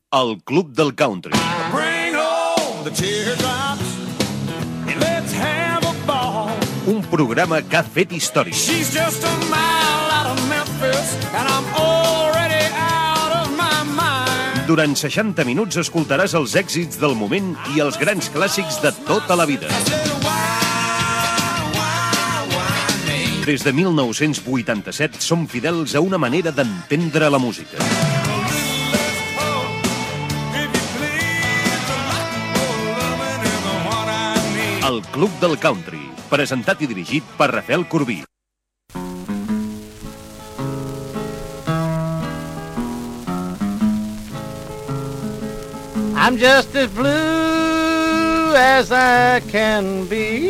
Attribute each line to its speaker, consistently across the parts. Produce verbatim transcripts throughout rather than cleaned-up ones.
Speaker 1: El Club del Country.
Speaker 2: Bring home the teardrops and let's have a ball.
Speaker 1: Un programa que ha fet història.
Speaker 2: She's just a mile out of Memphis and I'm already out of my mind.
Speaker 1: Durant seixanta minuts escoltaràs els èxits del moment i els grans clàssics de tota la vida. Des de mil nou-cents vuitanta-set som fidels a una manera d'entendre la música. El Club del Country, presentat i dirigit per Rafael Corbí.
Speaker 3: I'm just as blue as I can be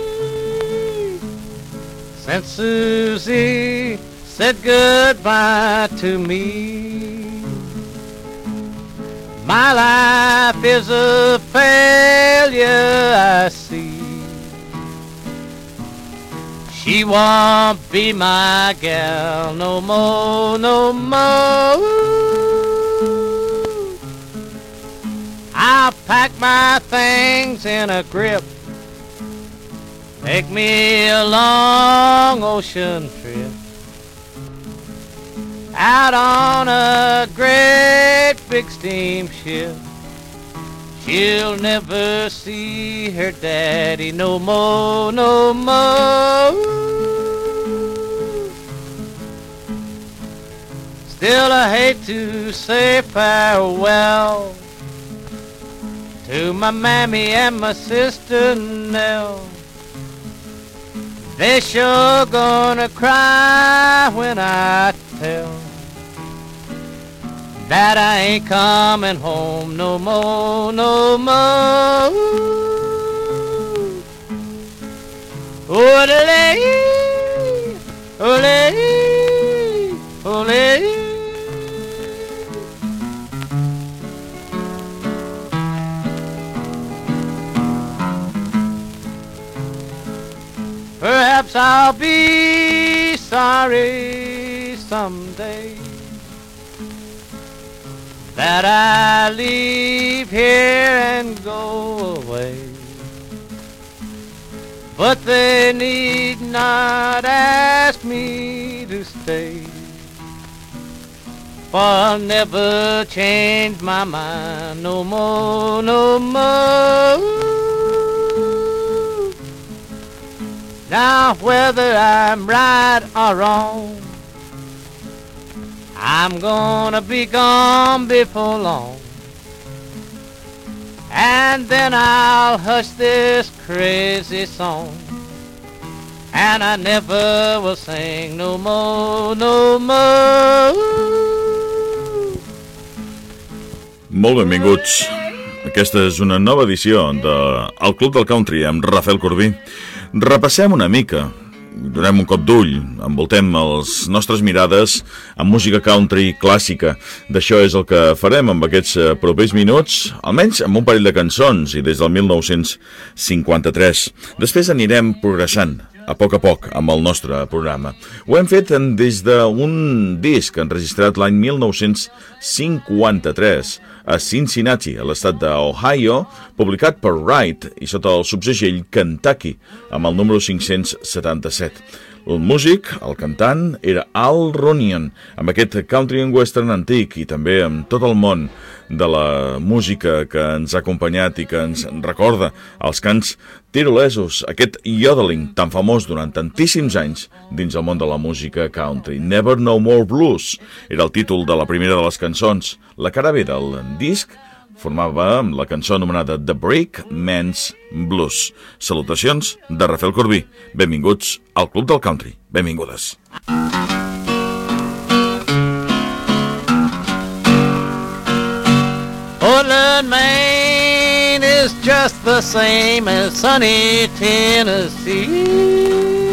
Speaker 3: since Susie said goodbye to me. My life is a failure, I see. She won't be my gal no more, no more. I'll pack my things in a grip, take me a long ocean trip, out on a great big steamship. She'll never see her daddy no more, no more. Still I hate to say farewell to my mammy and my sister Nell. They sure gonna cry when I tell that I ain't coming home no more, no more. Ole, ole, ole. Perhaps I'll be sorry someday that I leave here and go away, but they need not ask me to stay, for I'll never change my mind no more, no more. Now whether I'm right or wrong, I'm gonna be gone before long, and then I'll hush this crazy song, and I never will sing no more, no more.
Speaker 4: Molt benvinguts. Aquesta és una nova edició de El Club del Country amb Rafael Corbí. Repassem una mica, donem un cop d'ull, envoltem les nostres mirades amb música country clàssica. D'això és el que farem amb aquests propers minuts, almenys amb un parell de cançons, i des del mil nou-cents cinquanta-tres. Després anirem progressant, a poc a poc, amb el nostre programa. Ho hem fet des d'un disc enregistrat l'any mil nou-cents cinquanta-tres, a Cincinnati, a l'estat d'Ohio, publicat per Wright i sota el subsegell Kentucky, amb el número cinc-cents setanta-set. El músic, el cantant, era Al Ronion, amb aquest country and western antic i també amb tot el món de la música que ens ha acompanyat i que ens recorda els cants tirolesos, aquest yodeling tan famós durant tantíssims anys dins el món de la música country. Never No More Blues era el títol de la primera de les cançons. La cara B del disc formava amb la cançó anomenada The Brakeman's Blues. Salutacions de Rafael Corbí. Benvinguts al Club del Country. Benvingudes.
Speaker 3: Portland, Maine is just the same as sunny Tennessee.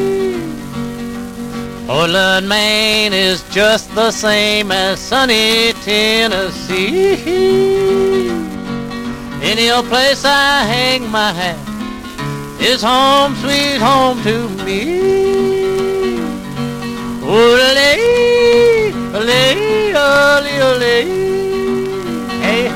Speaker 3: Portland, Maine is just the same as sunny Tennessee. Any old place I hang my hat is home, sweet home to me. Ole, ole, ole, ole. Hey,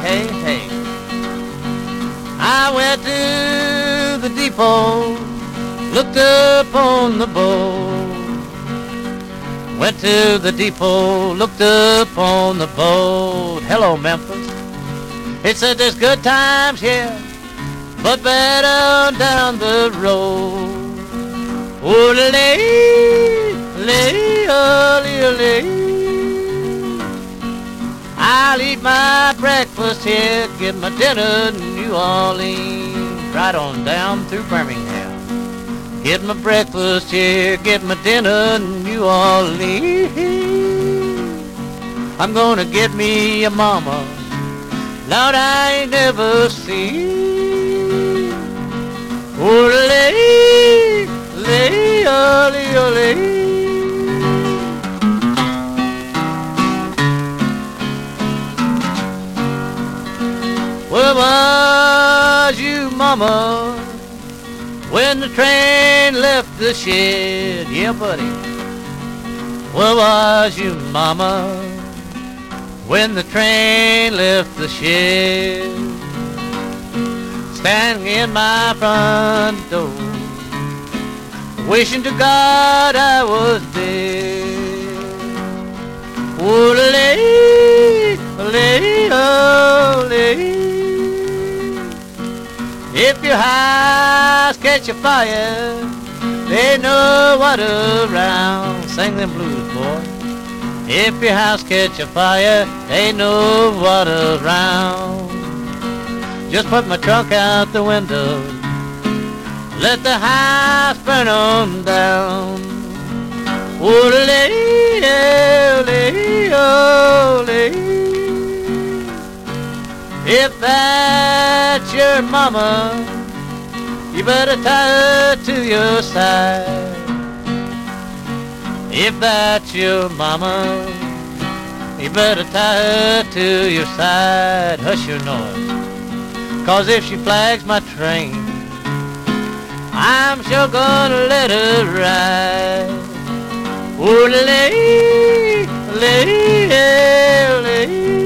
Speaker 3: depot, looked upon the boat. Went to the depot, looked upon the boat. Hello, Memphis. It said there's good times here, but better down the road. Oh, lay, lay, oh, lay, lay. I'll eat my breakfast here, get my dinner in New Orleans, right on down through Birmingham. Get my breakfast here, get my dinner in New Orleans. I'm gonna get me a mama, Lord, I ain't never seen. Oh, lay, lay, oh, lay, oh, lay. Where was you, mama, when the train left the shed? Yeah, buddy. Where was you, mama, when the train left the shed? Standing in my front door, wishing to God I was dead. Oh, lay, lay, oh, lay. If your house catch a fire, they know what around. Sing them blues, boy. If your house catch a fire, they know what around. Just put my trunk out the window, let the house burn on down. Oh, lay, oh, lay, oh, lay. If that's your mama, you better tie her to your side. If that's your mama, you better tie her to your side. Hush your noise, cause if she flags my train, I'm sure gonna let her ride. Oh, lay, lay, lay.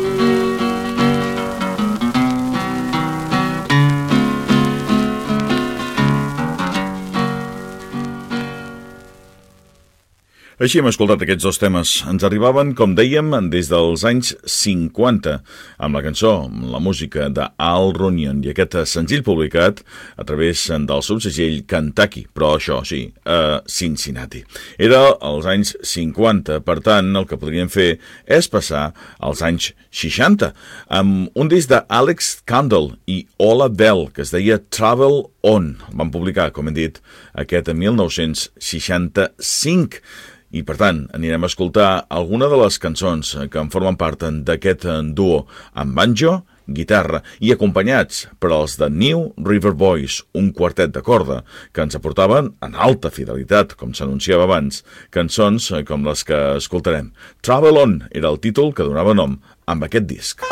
Speaker 4: Així hem escoltat aquests dos temes. Ens arribaven, com dèiem, des dels anys cinquanta, amb la cançó, amb la música d'Al Runyon, i aquest senzill publicat a través del subsegell Kentucky, però això sí, a Cincinnati. Era als anys cinquanta, per tant, el que podríem fer és passar als anys seixanta, amb un disc d'Alex Candle i Ola Bell, que es deia Travel On. Van publicar, com hem dit, aquest en mil nou-cents seixanta-cinc. I, per tant, anirem a escoltar alguna de les cançons que en formen part d'aquest duo amb banjo, guitarra i acompanyats per els de New River Boys, un quartet de corda que ens aportaven en alta fidelitat, com s'anunciava abans, cançons com les que escoltarem. Travel On era el títol que donava nom amb aquest disc.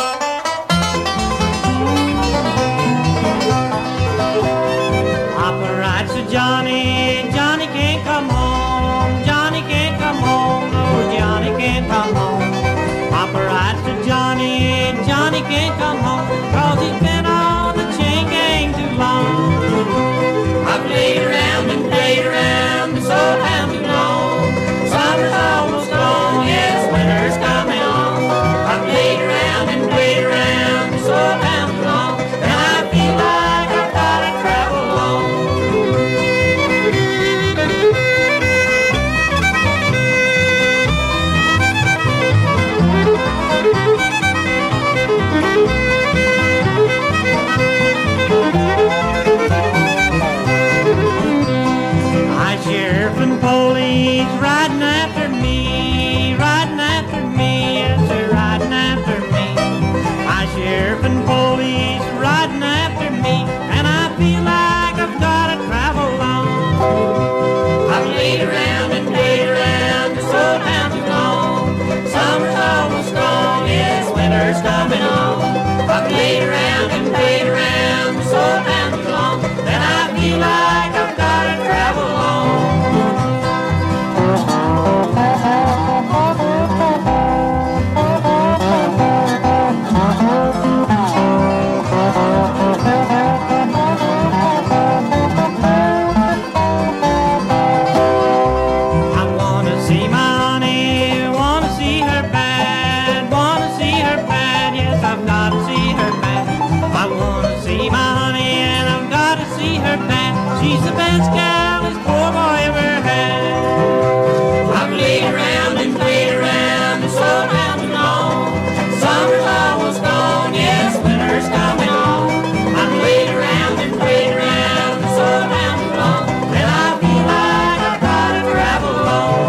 Speaker 5: Papa writes to Johnny, Johnny can't come home, Johnny can't come home, no, Johnny can't come home. Papa writes to Johnny, Johnny can't come home, cause he's been on the chain gang too long. I played around and played around this old town too long. Summer's almost gone, yes, winter's coming on. I played around and played around this old town too long, and I feel like I've gotta travel on. My sheriff and police riding after me, riding after me, yes, they're riding after me. My sheriff and police riding after me, and I feel like I've gotta travel on. I've played around and played around this old town too long. Summer's almost gone, yes, winter's coming on. I've played around and played around this old town too long, and I feel like I've gotta travel on. I've got to see her back. I wanna see my honey and I've got to see her back. She's the best gal this poor boy ever had. I've laid around and played around and slowed down and long. Summer's almost gone, yes, winter's coming on. I've laid around and played around and slowed down and long. And I feel like I've got to travel alone.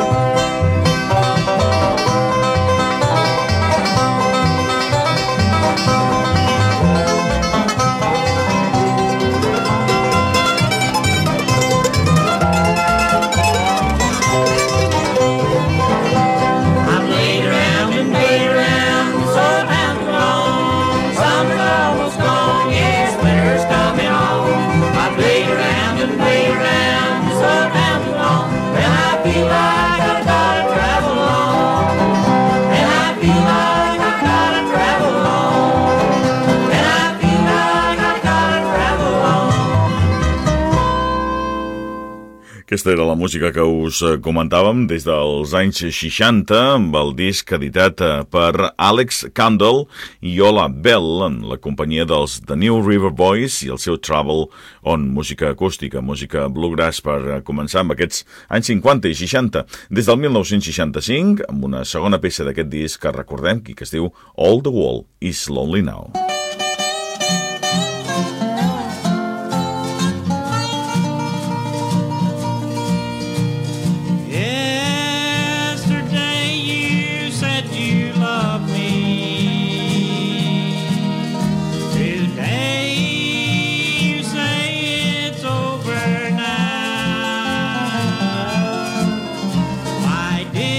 Speaker 4: Aquesta era la música que us comentàvem des dels anys seixanta amb el disc editat per Alex Candle i Ola Bell en la companyia dels The New River Boys i el seu Travel on música acústica, música bluegrass per començar amb aquests anys cinquanta i seixanta. Des del mil nou-cents seixanta-cinc amb una segona peça d'aquest disc que recordem i que es diu All the World is Lonely Now.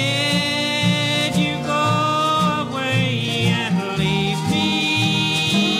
Speaker 5: Did you go away and leave me?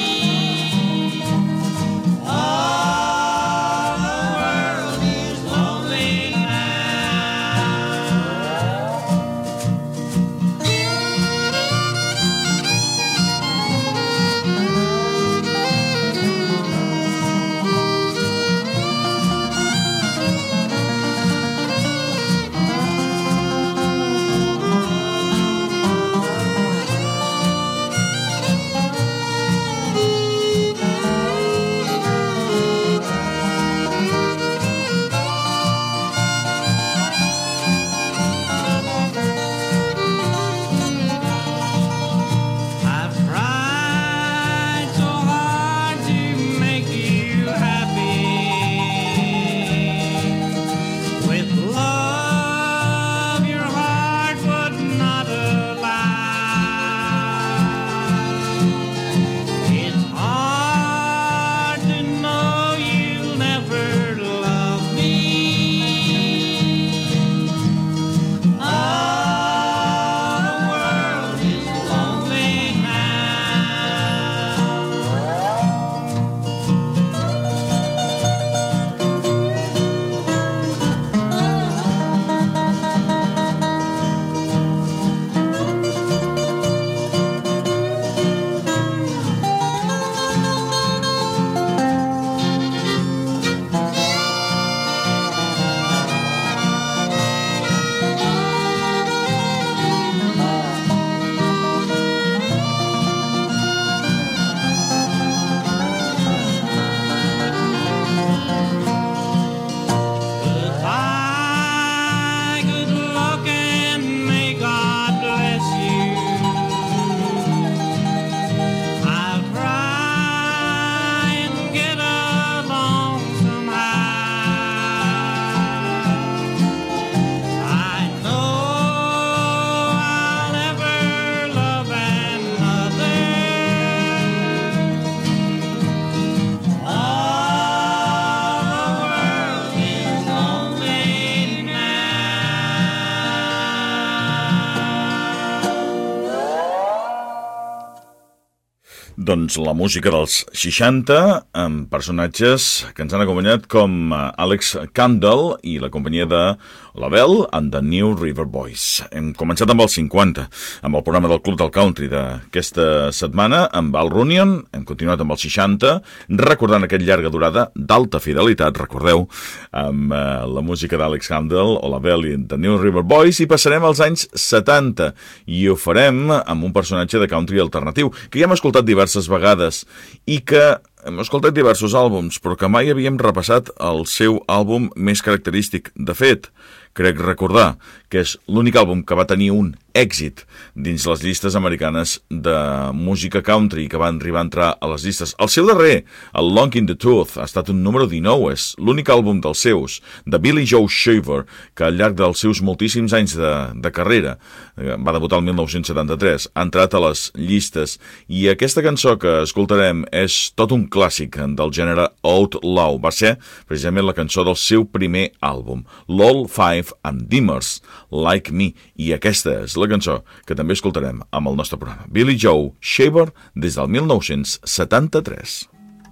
Speaker 4: Doncs la música dels seixanta, amb personatges que ens han acompanyat com Alex Candle i la companyia de Labelle and the New River Boys. Hem començat amb els cinquanta, amb el programa del Club del Country d'aquesta setmana, amb Al Runyon, hem continuat amb els seixanta, recordant aquella llarga durada d'alta fidelitat, recordeu, amb eh, la música d'Alex Candle o Labelle and the New River Boys, i passarem als anys setanta, i ho farem amb un personatge de country alternatiu, que ja hem escoltat diversos diverses vegades i que hem escoltat diversos àlbums, però que mai havíem repassat el seu àlbum més característic. De fet, crec recordar que és l'únic àlbum que va tenir un èxit dins les llistes americanes de música country, que van arribar a entrar a les llistes. El seu darrer, el Long in the Tooth, ha estat un número dinou, és l'únic àlbum dels seus, de Billy Joe Shaver, que al llarg dels seus moltíssims anys de, de carrera, va debutar el mil nou-cents setanta-tres, ha entrat a les llistes, i aquesta cançó que escoltarem és tot un clàssic del gènere outlaw. Va ser precisament la cançó del seu primer àlbum, l'All Five and Dimmers Like Me, i aquesta és la cançó que també escoltarem amb el nostre programa. Billy Joe Shaver, des del mil nou-cents setanta-tres.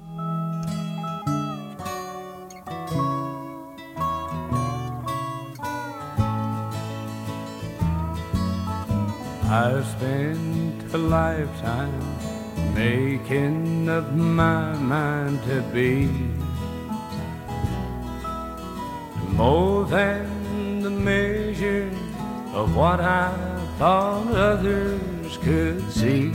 Speaker 2: I've spent a lifetime making up my mind to be more than the measure of what I thought others could see.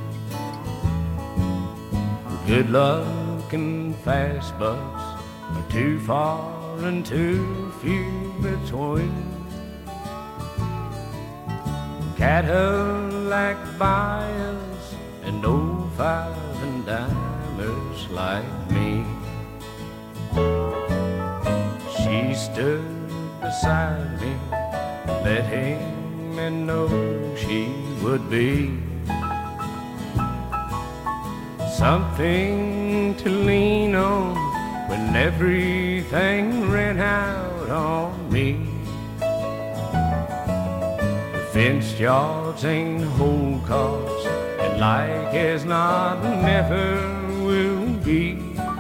Speaker 2: Good luck and fast bucks are too far and too few between. Cadillac buyers and old five and dimers like me. She stood beside me, letting me know she would be something to lean on when everything ran out on me. The fenced yards ain't whole cause, and like as not never will be.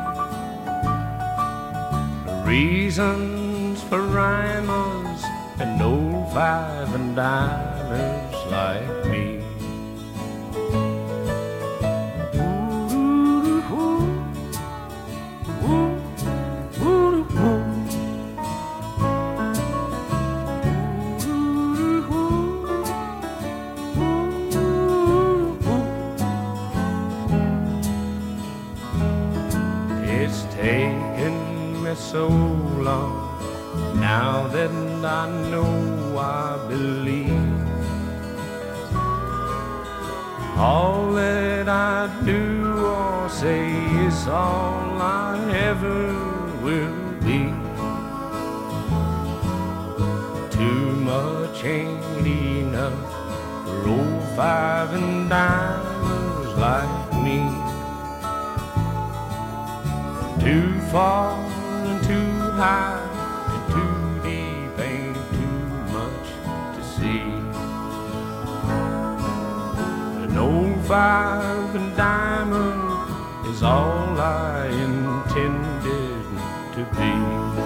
Speaker 2: Reasons for rhymers and old five and dimers like me. It's taken me so long, now that I know, I believe all that I do or say is all I ever will be. Too much ain't enough for old five and dimers like me. Too far and too high and too deep ain't too much to see. An old five and diamond is all I intended to be.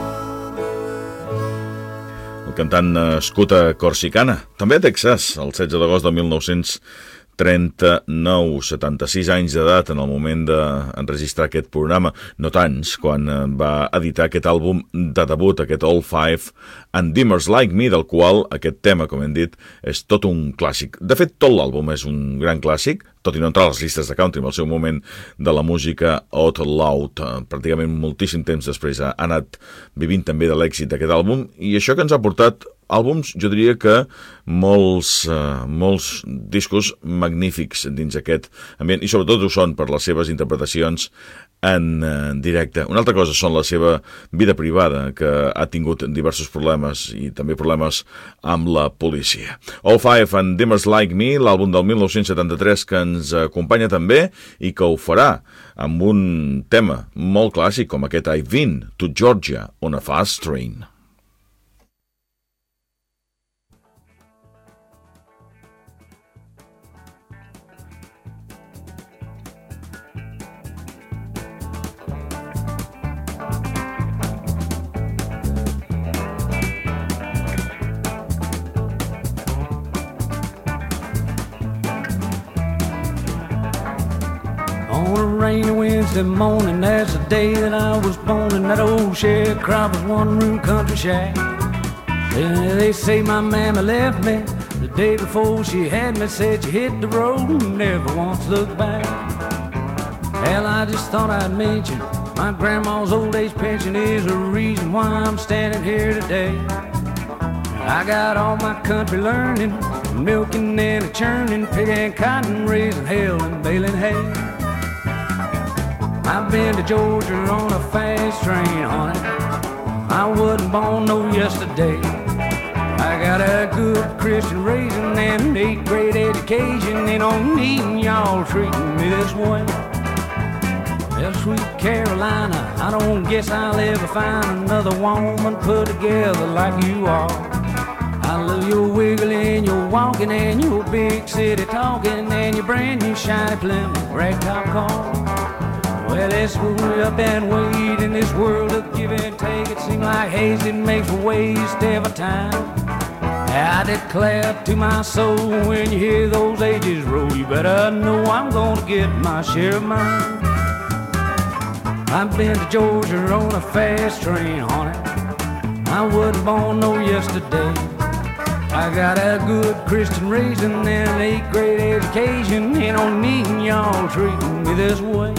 Speaker 4: El cantant nascut a Corsicana, també a Texas, el setze d'agost de mil nou-cents trenta-nou, setanta-sis anys d'edat en el moment d'enregistrar aquest programa, no tants, quan va editar aquest àlbum de debut, aquest All Five and Dimmers Like Me, del qual aquest tema, com hem dit, és tot un clàssic. De fet, tot l'àlbum és un gran clàssic, tot i no entrar a les llistes de country en el seu moment de la música out loud. Pràcticament moltíssim temps després ha anat vivint també de l'èxit d'aquest àlbum, i això que ens ha portat àlbums, jo diria que molts, uh, molts discos magnífics dins aquest ambient, i sobretot ho són per les seves interpretacions en uh, directe. Una altra cosa són la seva vida privada, que ha tingut diversos problemes i també problemes amb la policia. All Five and Dimmers Like Me, l'àlbum del mil nou-cents setanta-tres que ens acompanya també i que ho farà amb un tema molt clàssic com aquest I've Been to Georgia on a Fast Train.
Speaker 6: On a rainy Wednesday morning, that's the day that I was born in that old sharecropper's one-room country shack. And they say my mama left me the day before she had me, said she hit the road and never once looked back. Hell, I just thought I'd mention my grandma's old age pension is the reason why I'm standing here today. I got all my country learning, milking and churning, picking cotton, raising hell and baling hay. I've been to Georgia on a fast train, honey. I wasn't born no yesterday. I got a good Christian raising and an eighth grade education, and on needing y'all treating me this way. Well, sweet Carolina, I don't guess I'll ever find another woman put together like you are. I love your wiggling, your walking, and your big city talking, and your brand new shiny Plymouth ragtop car. Well, let's move up and wait in this world of give and take. It seems like haze, it makes a waste every time. I declare to my soul, when you hear those ages roll, you better know I'm gonna get my share of mine. I've been to Georgia on a fast train, honey. I wasn't born no yesterday. I got a good Christian raising and an eighth grade education, and on needing y'all treating me this way.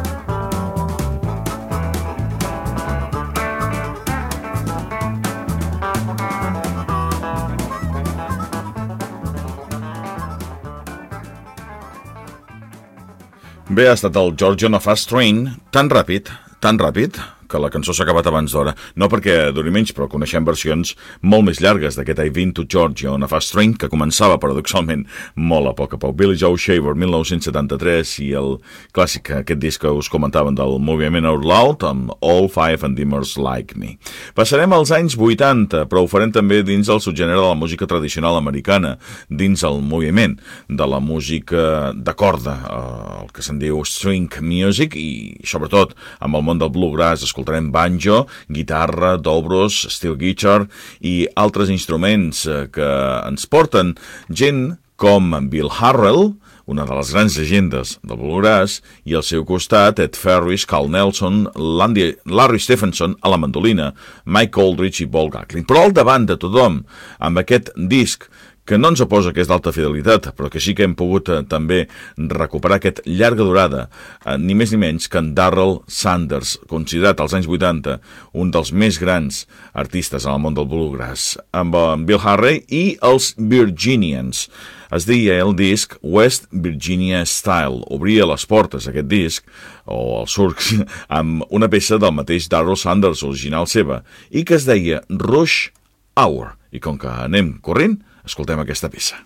Speaker 4: Bé, ha estat el Georgia on a Fast Train, tan ràpid, tan ràpid, que la cançó s'ha acabat abans d'hora. No perquè duri menys, però coneixem versions molt més llargues d'aquest I've Been to Georgia on a Fast Train, que començava, paradoxalment, molt a poc a poc. Billy Joe Shaver, mil nou-cents setanta-tres, i el clàssic, aquest disc que us comentaven del moviment Out Loud, amb All Five and Dimmers Like Me. Passarem als anys vuitanta, però ho farem també dins el subgènere de la música tradicional americana, dins el moviment de la música de corda, el que se'n diu string music, i sobretot amb el món del bluegrass escoltarem banjo, guitarra, dobros, steel guitar i altres instruments que ens porten gent com Bill Harrell, una de les grans llegendes del bluegrass, i al seu costat Ed Ferris, Carl Nelson, Landy, Larry Stephenson a la mandolina, Mike Aldridge i Paul Gatlin. Però al davant de tothom, amb aquest disc que no ens oposa que és d'alta fidelitat, però que sí que hem pogut eh, també recuperar aquest llarga durada, eh, ni més ni menys que en Darrell Sanders, considerat als anys vuitanta un dels més grans artistes en el món del bluegrass, amb en Bill Harvey i els Virginians. Es deia el disc West Virginia Style. Obria les portes aquest disc, o els surcs, amb una peça del mateix Darrell Sanders, original seva, i que es deia Rush Hour. I com que anem corrent, escoltem aquesta peça.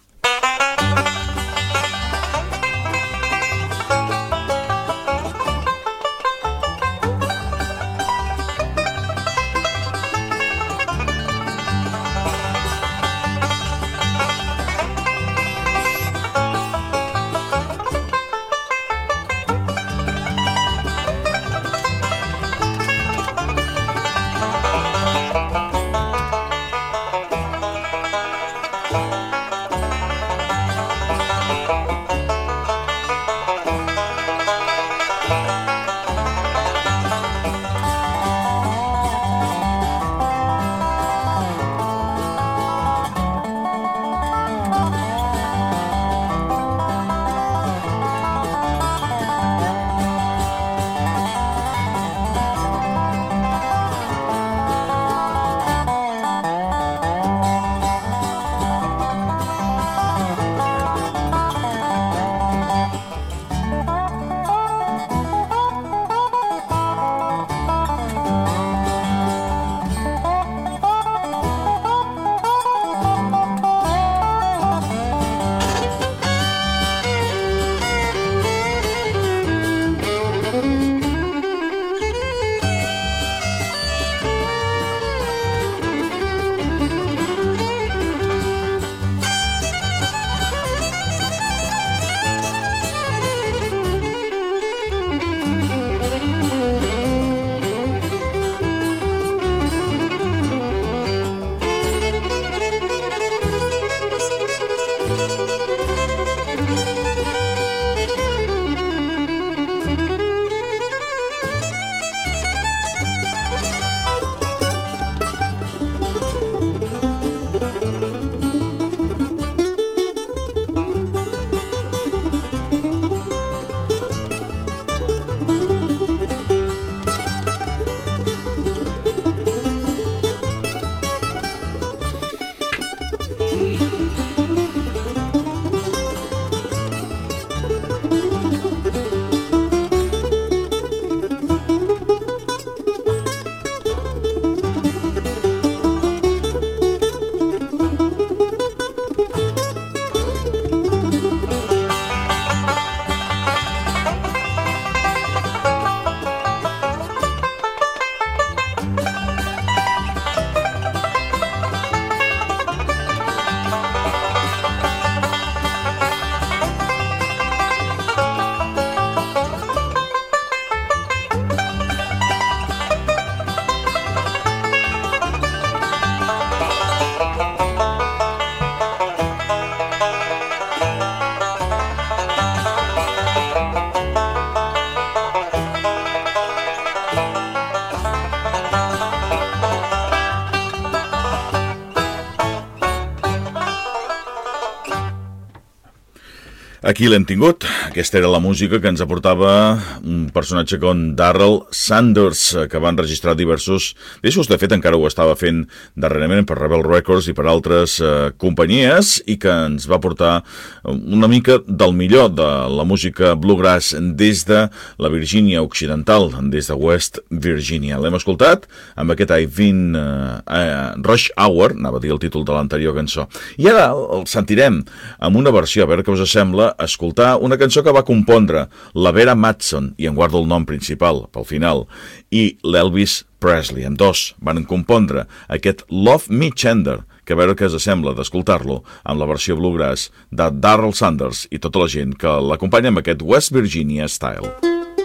Speaker 4: Aquí l'hem tingut. Aquesta era la música que ens aportava un personatge com Darrell Sanders, que va enregistrar diversos discos. De fet, encara ho estava fent darrerament per Rebel Records i per altres eh, companyies, i que ens va portar una mica del millor de la música bluegrass des de la Virgínia Occidental, des de West Virginia. L'hem escoltat amb aquest I've been uh, uh, Rush Hour, anava a dir el títol de l'anterior cançó. I ara el sentirem amb una versió, a veure què us sembla, escoltar una cançó que va compondre la Vera Matson, i en guardo el nom principal pel final, i l'Elvis Presley. En dos van compondre aquest Love Me Tender, que a veure què us sembla d'escoltar-lo amb la versió bluegrass de Darrell Sanders i tota la gent que l'acompanya amb aquest West Virginia Style.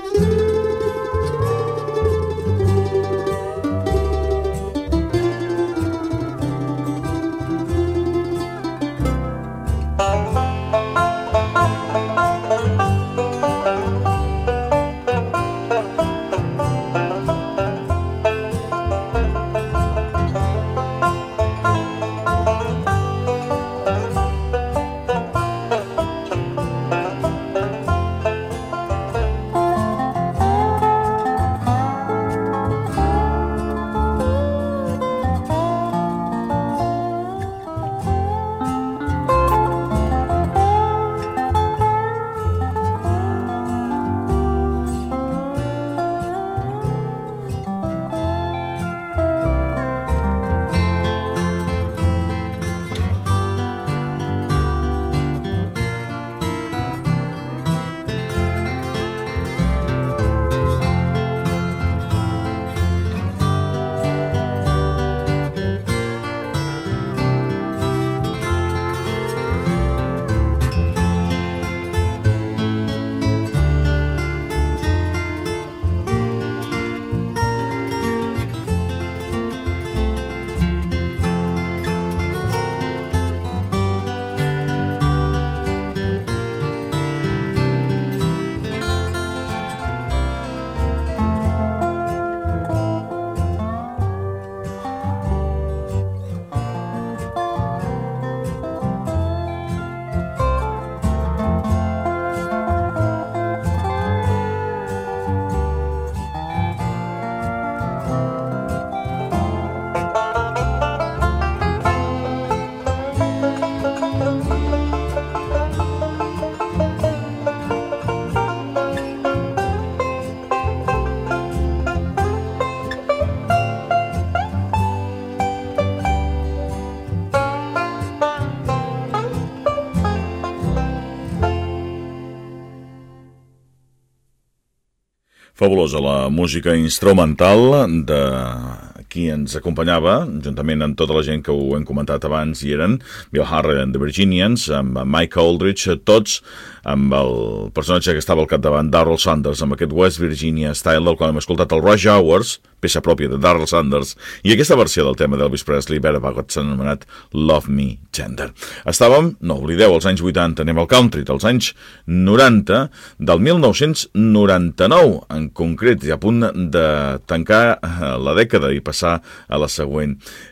Speaker 4: Fabulosa la música instrumental de qui ens acompanyava, juntament amb tota la gent que ho hem comentat abans, i eren Bill Harrell and the Virginians, amb Mike Aldridge, tots amb el personatge que estava al capdavant, Darrell Sanders, amb aquest West Virginia Style, del qual hem escoltat el Rush Hours, peça pròpia de Darrell Sanders, i aquesta versió del tema d'Elvis Presley, Vera Bagot, s'ha anomenat Love Me Tender. Estàvem, no oblideu, als anys vuitanta, anem al country, dels anys noranta, del mil nou-cents noranta-nou, en concret, i a punt de tancar la dècada i passar a la següent.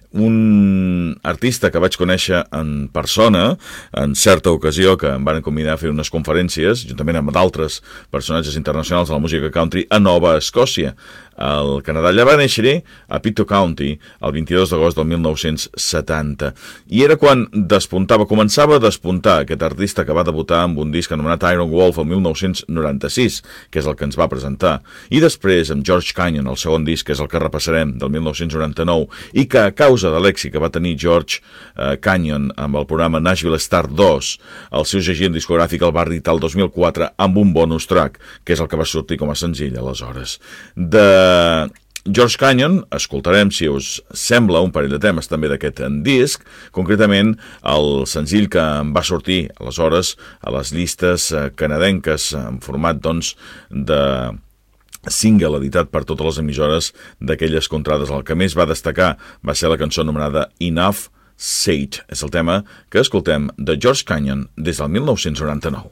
Speaker 4: Un artista que vaig conèixer en persona, en certa ocasió, que em van convidar a fer unes conferències, juntament amb d'altres personatges internacionals de la música country, a Nova Escòcia, al Canadà. Allà va néixer a Pictou County el vint-i-dos d'agost del mil nou-cents setanta. I era quan despuntava, començava a despuntar aquest artista que va debutar amb un disc anomenat Iron Wolf el mil nou-cents noranta-sis, que és el que ens va presentar. I després amb George Canyon, el segon disc, que és el que repassarem, del mil nou-cents noranta-nou, i que a causa de l'èxit que va tenir George eh, Canyon amb el programa Nashville Star dos, el seu segell discogràfic el va editar el dos mil quatre amb un bonus track, que és el que va sortir com a senzill aleshores. De George Canyon escoltarem, si us sembla, un parell de temes també d'aquest disc, concretament el senzill que em va sortir aleshores a les llistes canadenques en format, doncs, de single editat per totes les emissores d'aquelles contrades. El que més va destacar va ser la cançó anomenada Enough Said. És el tema que escoltem de George Canyon des del mil nou-cents noranta-nou.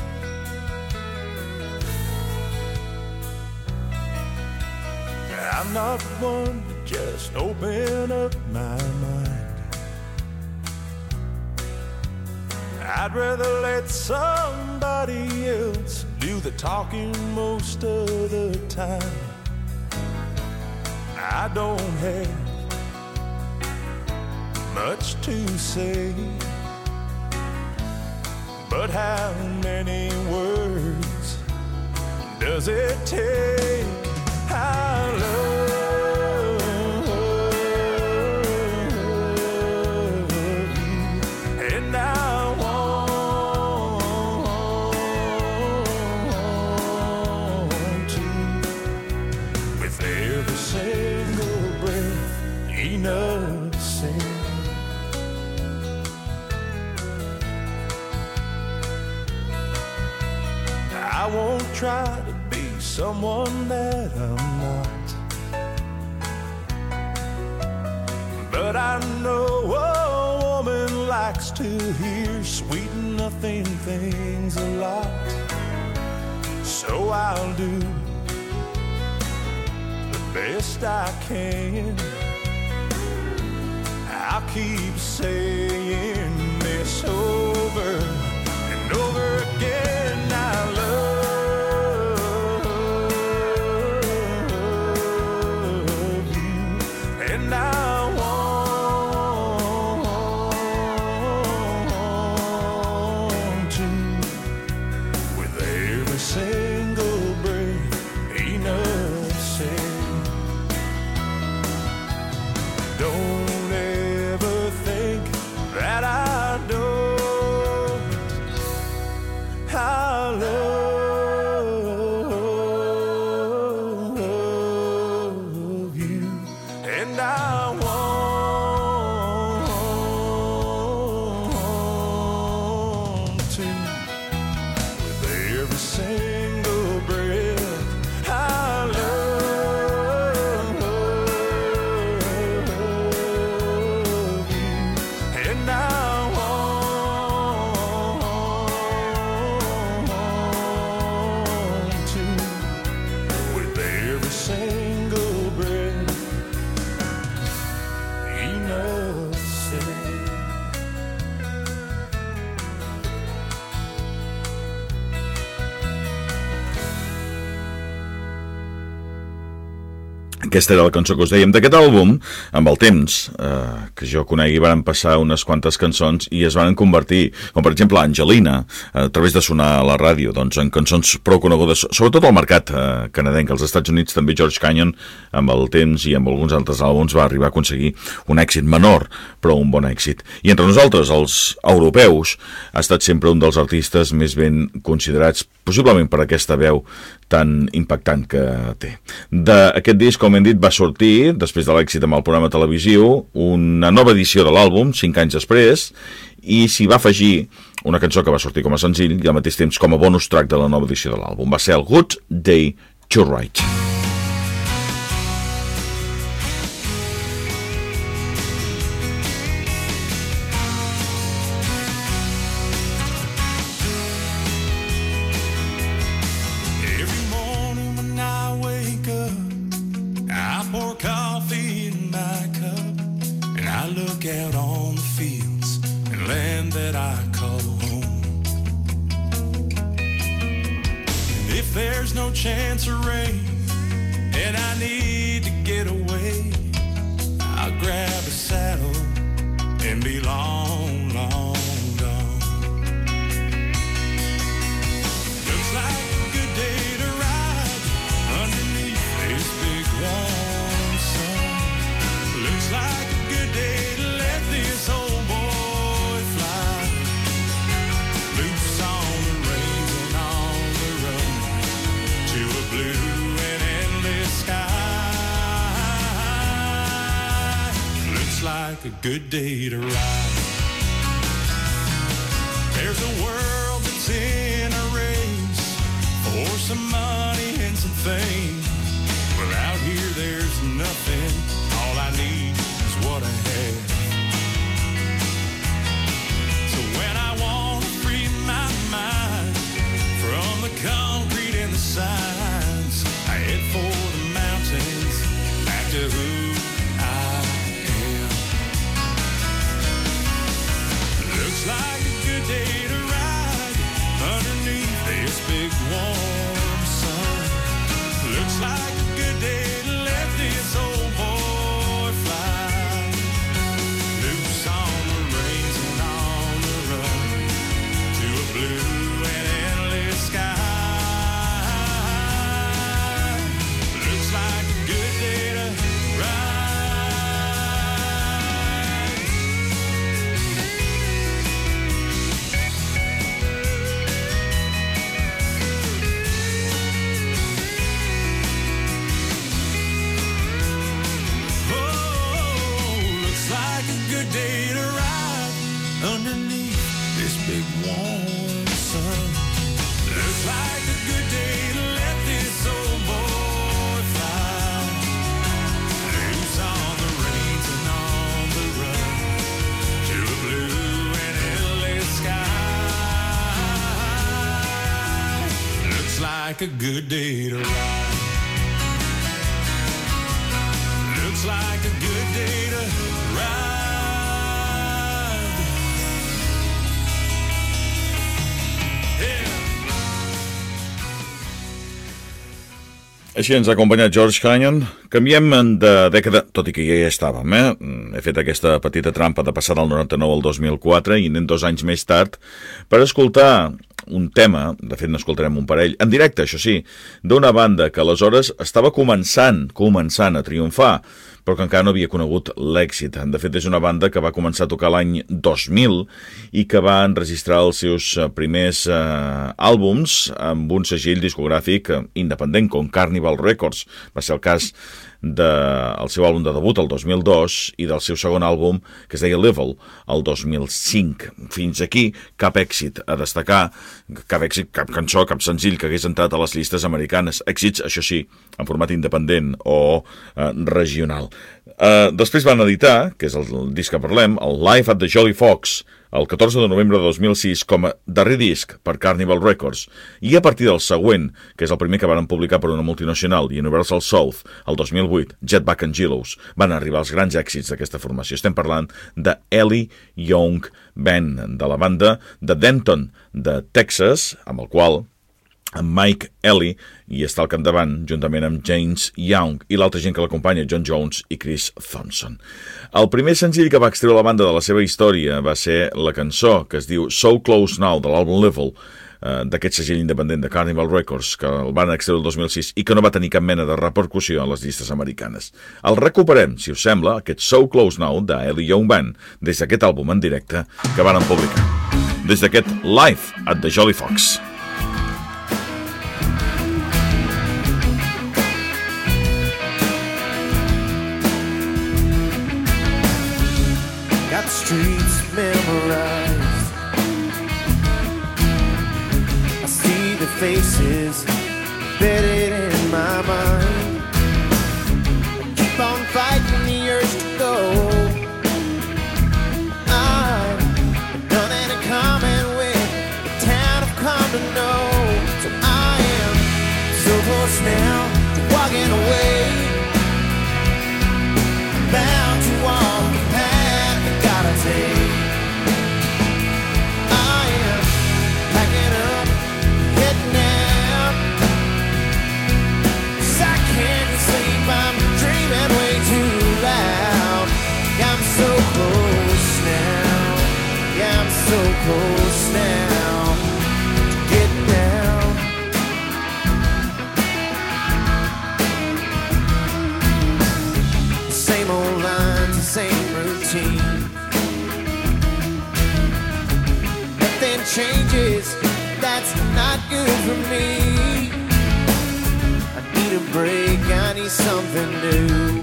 Speaker 2: I'm
Speaker 7: not one to just open up my mind. I'd rather let somebody else do the talking most of the time. I don't have much to say, but how many words does it take? I love you, and I want to, with every single breath, enough to say. I won't try to be someone that I'm not, but I know a woman likes to hear sweet nothing things a lot. So I'll do the best I can. I'll keep saying this over and over again. I love
Speaker 4: Aquesta era la cançó que us dèiem d'aquest àlbum. Amb el temps eh, que jo conegui van passar unes quantes cançons i es van convertir, com per exemple Angelina, a través de sonar a la ràdio, doncs, en cançons prou conegudes, sobretot al mercat eh, canadenc. Als Estats Units també George Canyon, amb el temps i amb alguns altres àlbums, va arribar a aconseguir un èxit menor, però un bon èxit. I entre nosaltres, els europeus, ha estat sempre un dels artistes més ben considerats, possiblement per aquesta veu tan impactant que té. D'aquest disc, com hem dit, va sortir, després de l'èxit amb el programa televisiu, una nova edició de l'àlbum, cinc anys després, i s'hi va afegir una cançó que va sortir com a senzill i al mateix temps com a bonus track de la nova edició de l'àlbum. Va ser el Good Day to Write.
Speaker 7: There's no chance of rain, and I need to get away. I'll grab a saddle and be long, long gone. Looks like a good day to ride underneath this big warm sun. Looks like a good day to let this old boy fly loose on the reins and on the road to a blue and endless sky. Looks like a good day to ride. There's a world that's in a race for some money and some fame. Well, out here there's nothing. All I need is what I have. So when I want to free my mind from the concrete and the signs, I head for the mountains big warm sun. Looks like a good day to let this old boy fly. Loose on the reins and on the run to a blue and endless sky. Looks like a good day to ride. Looks like a good day to ride.
Speaker 4: Així ens ha acompanyat George Canyon. Canviem de dècada, tot i que ja hi estàvem, eh? He fet aquesta petita trampa de passar del noranta-nou al dos mil quatre i anem dos anys més tard per escoltar un tema, de fet n'escoltarem un parell, en directe, això sí, d'una banda que aleshores estava començant, començant a triomfar, però que encara no havia conegut l'èxit. De fet, és una banda que va començar a tocar l'any dos mil i que va enregistrar els seus primers eh, àlbums amb un segell discogràfic independent, com Carnival Records. Va ser el cas del seu àlbum de debut el dos mil dos i del seu segon àlbum, que es deia Level, el dos mil cinc. Fins aquí, cap èxit a destacar, cap èxit, cap cançó, cap senzill que hagués entrat a les llistes americanes. Èxits, això sí, en format independent o eh, regional. Eh, després van editar, que és el, el disc que parlem, el Live at the Jolly Fox, el catorze de novembre de dos mil sis, com a darrer disc per Carnival Records, i a partir del següent, que és el primer que van publicar per una multinacional, Universal South, el dos mil vuit, Jetback and Gillows, van arribar els grans èxits d'aquesta formació. Estem parlant de Ellie Young Band, de la banda de Denton, de Texas, amb el qual amb Mike Ellie i està al capdavant, juntament amb James Young i l'altra gent que l'acompanya, John Jones i Chris Thompson. El primer senzill que va extreure la banda de la seva història va ser la cançó que es diu So Close Now, de l'àlbum Level, eh, d'aquest segell independent de Carnival Records, que el van extreure el dos mil sis i que no va tenir cap mena de repercussió a les llistes americanes. El recuperem, si us sembla, aquest So Close Now de Ellie Young Band, des d'aquest àlbum en directe que van publicar. Des d'aquest Live at the Jolly Fox.
Speaker 8: Streets memorized. I see the faces embedded in my mind. Keep on fighting the urge to go. I've nothing in common with the town I've come to know. So I am so close now to walking away. I'm bound to walk the path I am packing up, heading out, 'cause I can't sleep, I'm dreaming way too loud. Yeah, I'm so close now, yeah, I'm so close now to getting down. The same old lines, the same routine. Changes, that's not good for me. I need a break, I need something new.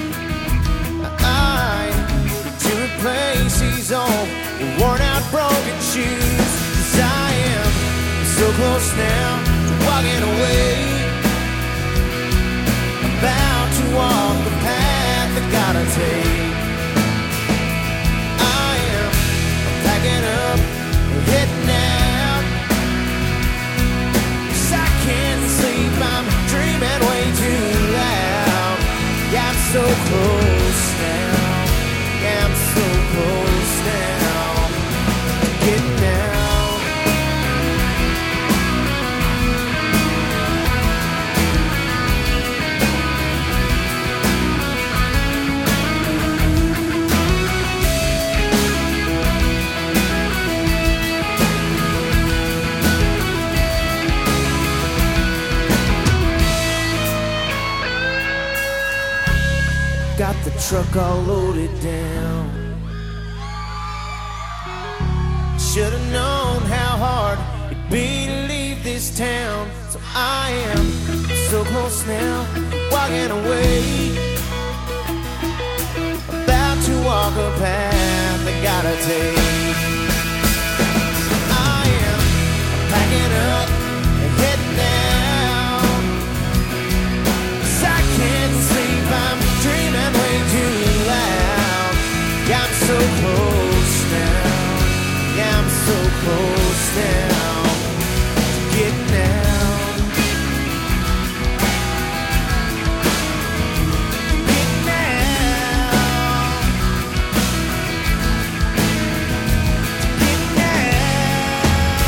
Speaker 8: I need to replace these old worn out broken shoes. 'Cause I am so close now to walking away. I'm bound to walk the path I gotta take. I am packing up, heading out, 'cause I can't sleep, I'm dreaming way too loud. Yeah, I'm so close now, yeah, I'm so close now, getting out. Got the truck all loaded down. Should've known how hard it'd be to leave this town. So I am so close now, walking away. About to walk a path I gotta take. up and heading down. 'Cause I can't sleep, I'm dreaming way too loud. Yeah, I'm so close now. Yeah, I'm so close now to getting down. Getting down. Getting down.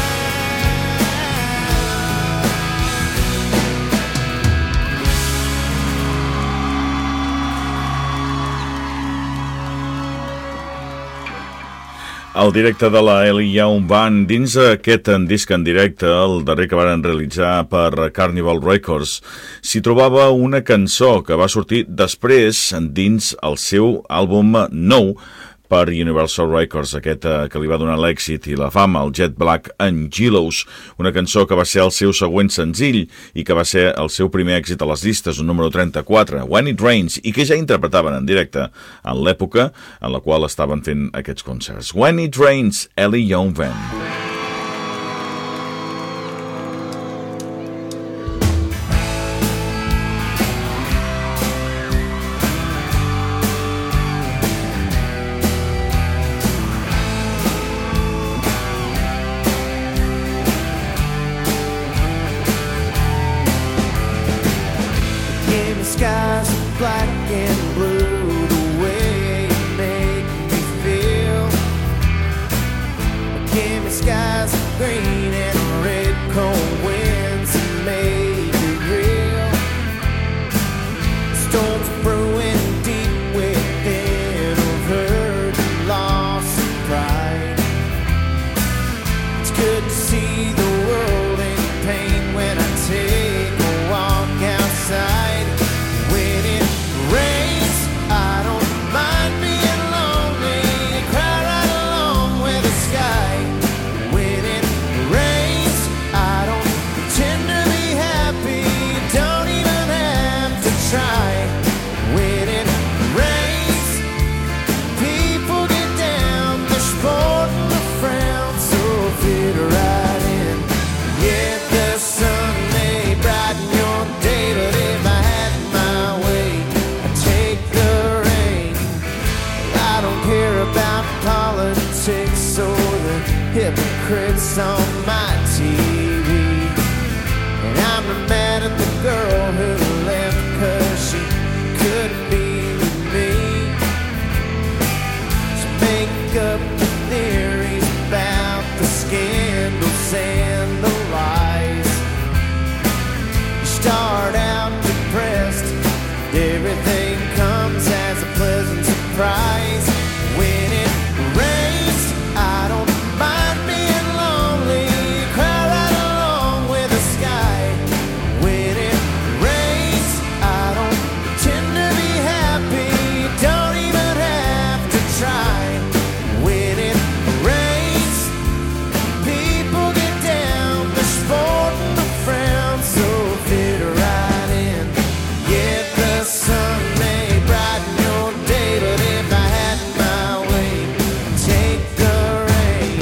Speaker 4: El directe de la Ellie Young Band dins aquest disc en directe, el darrer que varen realitzar per Carnival Records, s'hi trobava una cançó que va sortir després dins el seu àlbum nou per Universal Records, aquest eh, que li va donar l'èxit i la fama, el Jet Black and Gillows, una cançó que va ser el seu següent senzill i que va ser el seu primer èxit a les llistes, un número trenta-quatre, When It Rains, i que ja interpretaven en directe en l'època en la qual estaven fent aquests concerts. When It Rains, Ellie Young Band.
Speaker 8: Give me skies black and blue, the way you make me feel. Give me skies green and red, cold winds that made it real. Storms brewing deep within, overt loss of pride. It's good to see the world in pain when I take a walk outside. When it rains, I don't mind being lonely. Cry right along with the sky. When it rains, I don't pretend to be happy. Don't even have to try. When it rains, people get down. They're sporting the frown, so fit right in. Yeah, the sun may brighten your day, but if I had my way, I'd take the rain. I don't care about politics or the hypocrites on my T V. And I'm not mad at the girl who left 'cause she couldn't be with me. So make up the theories about the scandals and the lies. You start out depressed, everything comes as a pleasant surprise. When it rains, I don't mind being lonely. Cry right along with the sky. When it rains, I don't pretend to be happy. Don't even have to try. When it rains, people get down. They're sporting the frown, so fit right in. Yeah, the sun may brighten your day, but if I had my way, I'd take the rain.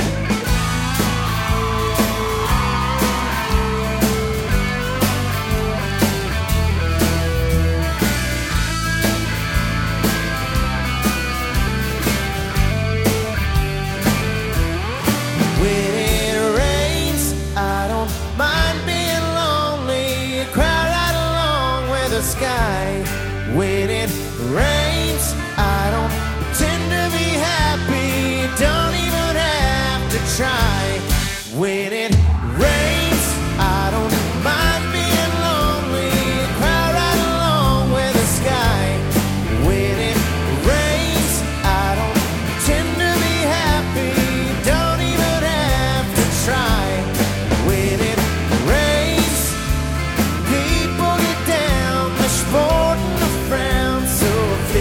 Speaker 8: When it rains, I don't mind being lonely. Cry right along with the sky. When it rains, I don't pretend to be happy. Don't even have to try. When it rains, I don't mind being lonely. Cry right along with the sky. When it rains, I don't pretend to be happy. Don't even have to try. When it rains, people get down. They're sporting the frown, so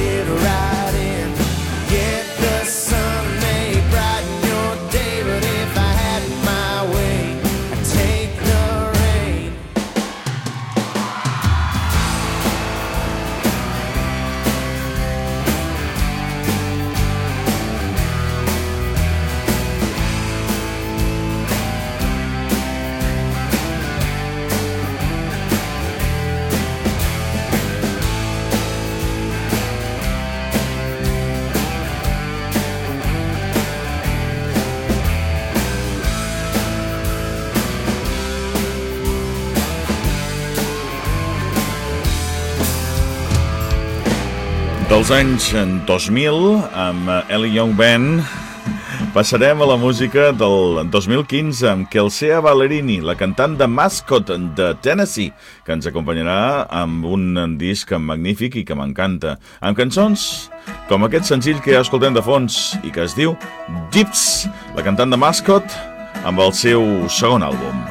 Speaker 4: dels anys dos mil, amb Ellie Young Band, passarem a la música del dos mil quinze amb Kelsea Ballerini, la cantant de Mascot de Tennessee, que ens acompanyarà amb un disc magnífic i que m'encanta, amb cançons com aquest senzill que ja escoltem de fons i que es diu Dips, la cantant de Mascot, amb el seu segon àlbum.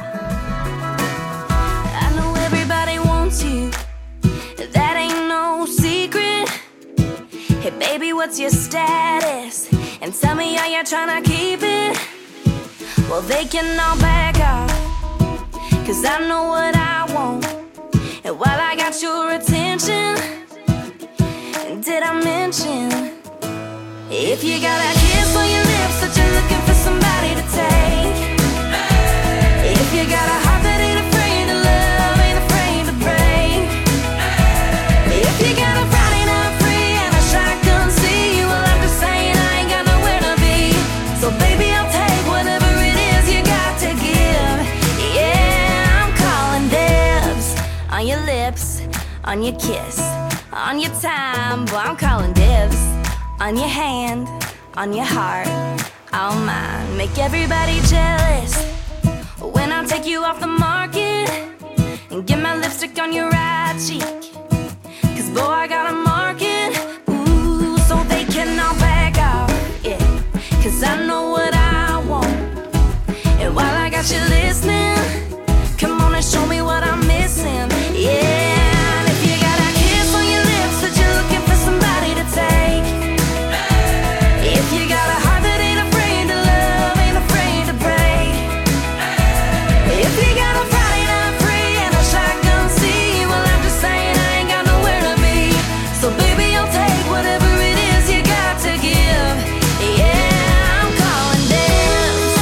Speaker 9: Baby, what's your status? And tell me, are you trying to keep it? Well, they can all back off, cause I know what I want. And while I got your attention, did I mention, if you got a kiss on your lips that you're looking for somebody to take, if you got a heart that ain't afraid to love, ain't afraid to break, if you got a Friday night free and a shotgun seat, well, I'm just saying I ain't got nowhere to be. So baby, I'll take whatever it is you got to give. Yeah, I'm calling dibs on your lips, on your kiss, on your time. Boy, I'm calling dibs on your hand, on your heart, all mine. Make everybody jealous when I take you off the market and get my lipstick on your right cheek. Cause boy, I got a market, ooh, so they can all back off, yeah. Cause I know what I want. And while I got you listening, come on and show me what I'm missing, yeah. And if you got a kiss on your lips that you're looking for somebody to take, if you got a heart that ain't afraid to love, ain't afraid to break, if you got a Friday night free and a shotgun seat, well, I'm just saying I ain't got nowhere to be. So baby, I'll take whatever it is you got to give. Yeah, I'm calling dibs.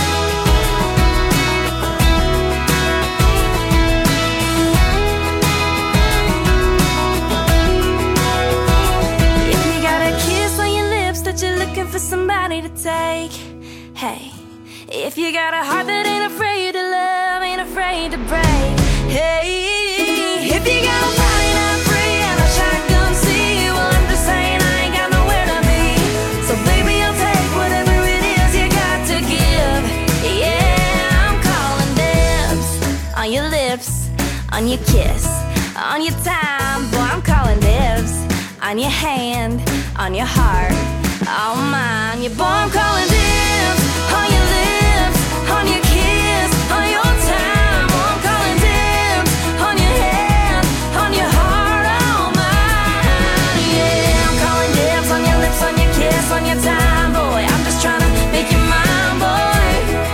Speaker 9: If you got a kiss on your lips that you're looking for somebody to take, hey, if you got a heart that ain't afraid to love, ain't afraid to break, hey, if you got a Friday night free and a shotgun seat, well, I'm just saying I ain't got nowhere to be. So baby, I'll take whatever it is you got to give. Yeah, I'm calling dibs on your lips, on your kiss, on your time. Boy, I'm calling dibs on your hand, on your heart, all mine. Yeah, boy, I'm calling dibs on your lips, on your kiss, on your time. Boy, I'm calling dibs on your hand, on your heart, all mine. Yeah, I'm calling dibs on your lips, on your kiss, on your time. Boy, I'm just trying to make you mine, boy.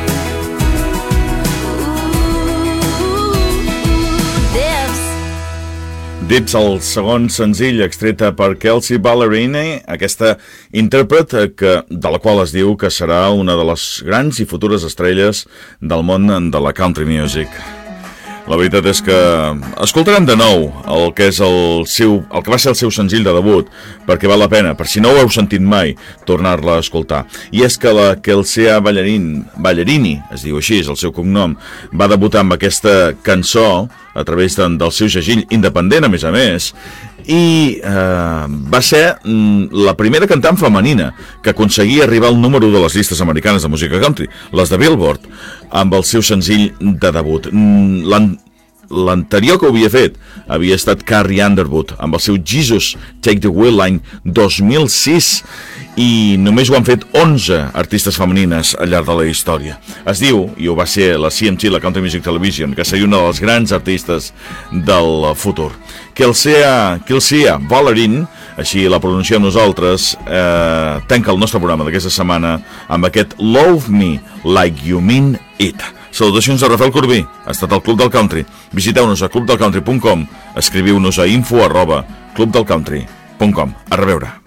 Speaker 9: Ooh, dibs.
Speaker 4: Dips, el segon senzill extreta per Kelsea Ballerini, aquesta intèrpret que, de la qual es diu que serà una de les grans i futures estrelles del món de la country music. La veritat és que escoltarem de nou el que és el seu, el que va ser el seu senzill de debut, perquè val la pena, per si no ho heu sentit mai, tornar-la a escoltar. I és que la Kelsea Ballerini, Ballerini, es diu així, és el seu cognom, va debutar amb aquesta cançó a través de, del seu segell independent, a més a més, i eh, va ser mm, la primera cantant femenina que aconseguia arribar al número de les llistes americanes de música country, les de Billboard, amb el seu senzill de debut. L'an L'anterior que ho havia fet havia estat Carrie Underwood amb el seu Jesus Take the Wheel l'any dos mil sis, i només ho han fet onze artistes femenines al llarg de la història. Es diu, i ho va ser la C M T, la Country Music Television, que seria una de les grans artistes del futur. Kelsea, Kelsea Ballerini, així la pronunciem nosaltres, eh, tanca el nostre programa d'aquesta setmana amb aquest Love Me Like You Mean It. Salutacions de Rafael Corbí, ha estat el Club del Country. Visiteu-nos a club del country punt com, escriviu-nos a info arroba club del country punt com. A reveure.